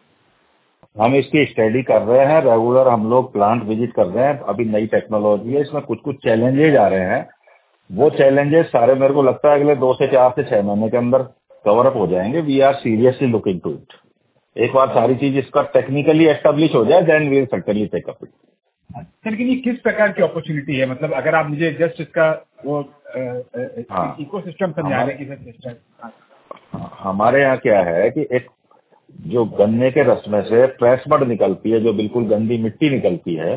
हम इसकी स्टडी कर रहे हैं, रेगुलर हम लोग प्लांट विजिट कर रहे हैं। अभी नई टेक्नोलॉजी है, इसमें कुछ कुछ चैलेंजेज आ रहे हैं। वो चैलेंजेस सारे मेरे को लगता है अगले दो से चार से छह महीने के अंदर कवर अप हो जाएंगे। We are seriously looking to it. एक बार सारी चीज इसका टेक्निकली एस्टेब्लिश हो जाए, then we will certainly take up it.
Sir लेकिन ये किस प्रकार की अपॉर्चुनिटी है? मतलब अगर आप मुझे जस्ट इसका वो इकोसिस्टम समझा दें कि सर सिस्टम।
हमारे यहाँ क्या है कि एक जो गन्ने के रस में से फ्रेश मड निकलती है, जो बिल्कुल गंदी मिट्टी निकलती है,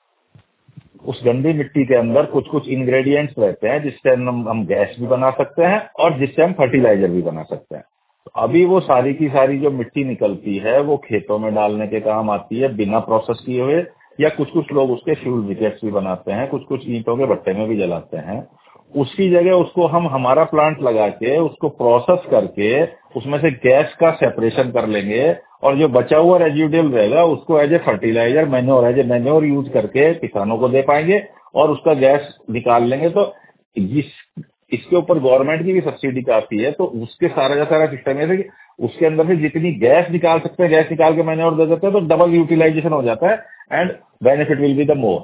उस गंदी मिट्टी के अंदर कुछ कुछ इंग्रेडिएंट्स रहते हैं जिससे हम हम गैस भी बना सकते हैं और जिससे हम फर्टिलाइजर भी बना सकते हैं। तो अभी वो सारी की सारी जो मिट्टी निकलती है वो खेतों में डालने के काम आती है बिना प्रोसेस किए हुए, या कुछ कुछ लोग उसके फ्यूल ब्रिकेट्स भी बनाते हैं, कुछ कुछ ईंटों के भट्टे में भी जलाते हैं। उसकी जगह उसको हम हमारा प्लांट लगा के उसको प्रोसेस करके उसमें से गैस का सेपरेशन कर लेंगे और जो बचा हुआ रेजिडुअल रहेगा उसको as a fertilizer, manure as a manure use करके किसानों को दे पाएंगे और उसका गैस निकाल लेंगे। तो इस इसके ऊपर गवर्नमेंट की भी सब्सिडी काफी है। तो उसके सारा का सारा सिस्टम है कि उसके अंदर से जितनी गैस निकाल सकते हैं, गैस निकाल के मैन्योर दे देते हैं, तो डबल यूटिलाइजेशन हो जाता है and benefit will be the more.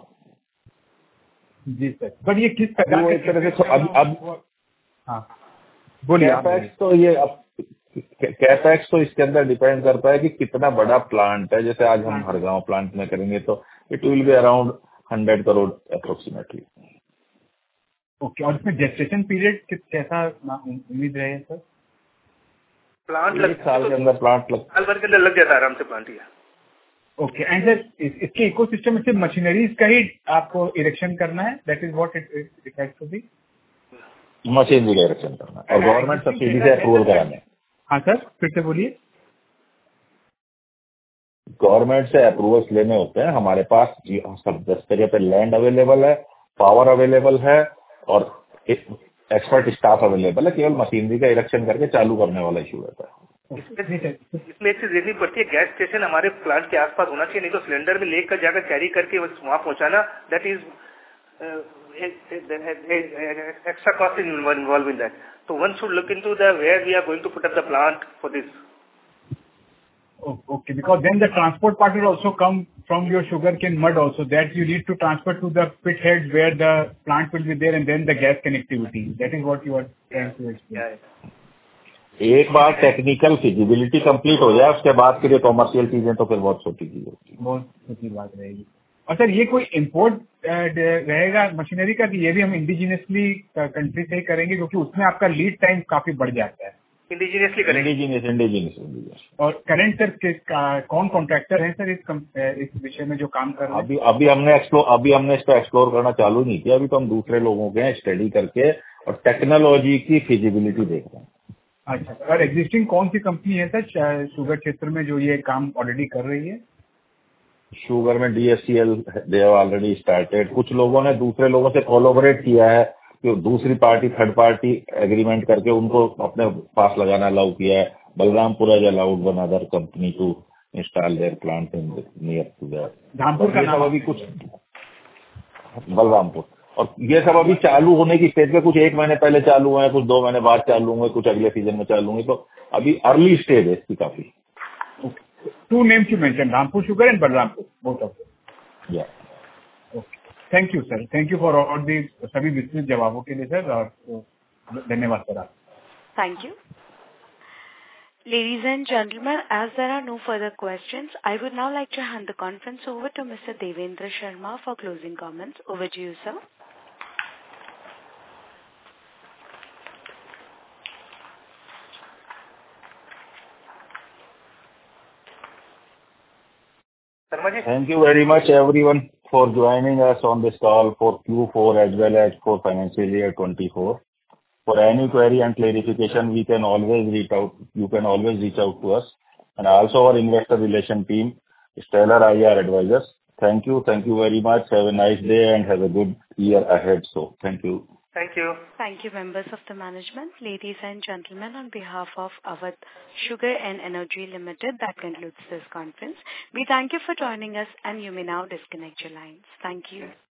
जी सर, बट ये किस प्रकार
वो एक तरह से अब अब
हाँ बोलिए।
कैपेक्स तो ये अब कैपेक्स तो इसके अंदर डिपेंड करता है कि कितना बड़ा प्लांट है। जैसे आज हम हरगांव प्लांट में करेंगे तो it will be around hundred crore approximately.
Okay, और इसमें जेस्टेशन पीरियड कैसा उम्मीद रहे सर?
प्लांट
एक साल के अंदर प्लांट लग
साल भर के अंदर लग जाता है आराम से प्लांट। ही
ओके, एंड सर इसके इकोसिस्टम में सिर्फ मशीनरीज का ही आपको इरेक्शन करना है? That is what it it has to be.
Machinery का इरेक्शन करना है और गवर्नमेंट सब्सिडी से अप्रूवल कराने।
हाँ सर, फिर से बोलिए।
गवर्नमेंट से अप्रूवल्स लेने होते हैं। हमारे पास सब दस जगह पे लैंड अवेलेबल है, पावर अवेलेबल है और एक्सपर्ट स्टाफ अवेलेबल है। केवल मशीनरी का इरेक्शन करके चालू करने वाला इशू रहता है।
इसमें एक चीज देखनी पड़ती है, गैस स्टेशन हमारे प्लांट के आसपास होना चाहिए, नहीं तो सिलेंडर में लेकर जाकर कैरी करके वहां पहुंचाना, that is extra cost involve in that. So one should look into the where we are going to put up the plant for this.
Oh, okay, because then the transport part will also come from your sugarcane mud also, that you need to transfer to the pit heads where the plant will be there, and then the gas connectivity. That is what you are trying to explain.
Yeah.
एक बार technical feasibility complete हो जाए उसके बाद फिर ये commercial चीजें तो फिर बहुत छोटी चीज होती है।
बहुत छोटी बात रहेगी। और सर ये कोई इम्पोर्ट रहेगा मशीनरी का कि ये भी हम इंडिजिनियसली कंट्री से ही करेंगे, क्योंकि उसमें आपका लीड टाइम काफी बढ़ जाता है?
इंडिजिनियसली करेंगे।
इंडिजिनियस इंडिजिनियस
और करंट सर कौन कॉन्ट्रैक्टर है सर इस इस विषय में जो काम कर रहे हैं?
अभी अभी हमने एक्सप्लोर अभी हमने इसको एक्सप्लोर करना चालू नहीं किया। अभी तो हम दूसरे लोगों के स्टडी करके और टेक्नोलॉजी की फिजिबिलिटी देख रहे हैं।
अच्छा, और एग्जिस्टिंग कौन सी कंपनी है सर शुगर क्षेत्र में जो ये काम ऑलरेडी कर रही है?
शुगर में D S C L they have already started. कुछ लोगों ने दूसरे लोगों से कोलैबोरेट किया है कि दूसरी पार्टी थर्ड पार्टी एग्रीमेंट करके उनको अपने पास लगाना अलाउ किया है। Balrampur has allowed one other company to install their plant in near to that.
Dhampur का नाम
अभी कुछ बलरामपुर, और ये सब अभी चालू होने की स्टेज पे, कुछ एक महीने पहले चालू हुए हैं, कुछ दो महीने बाद चालू होंगे, कुछ अगले सीजन में चालू होंगे। तो अभी अर्ली स्टेज है इसकी काफी।
Two names you mentioned, Rampur Sugar and Balrampur, both of them.
Yeah.
Okay. Thank you, sir. Thank you for all the सभी विस्तृत जवाबों के लिए सर, और धन्यवाद सर आप।
Thank you. Ladies and gentlemen, as there are no further questions, I would now like to hand the conference over to Mister Devendra Sharma for closing comments. Over to you, sir.
Thank you very much everyone for joining us on this call for Q four as well as for financial year twenty-four. For any query and clarification, we can always reach out. You can always reach out to us, and also our investor relation team, Stellar I R Advisors. Thank you, thank you very much. Have a nice day and have a good year ahead. So, thank you.
Thank you.
Thank you, members of the management. Ladies and gentlemen, on behalf of Awadh Sugar and Energy Limited, that concludes this conference. We thank you for joining us, and you may now disconnect your lines. Thank you.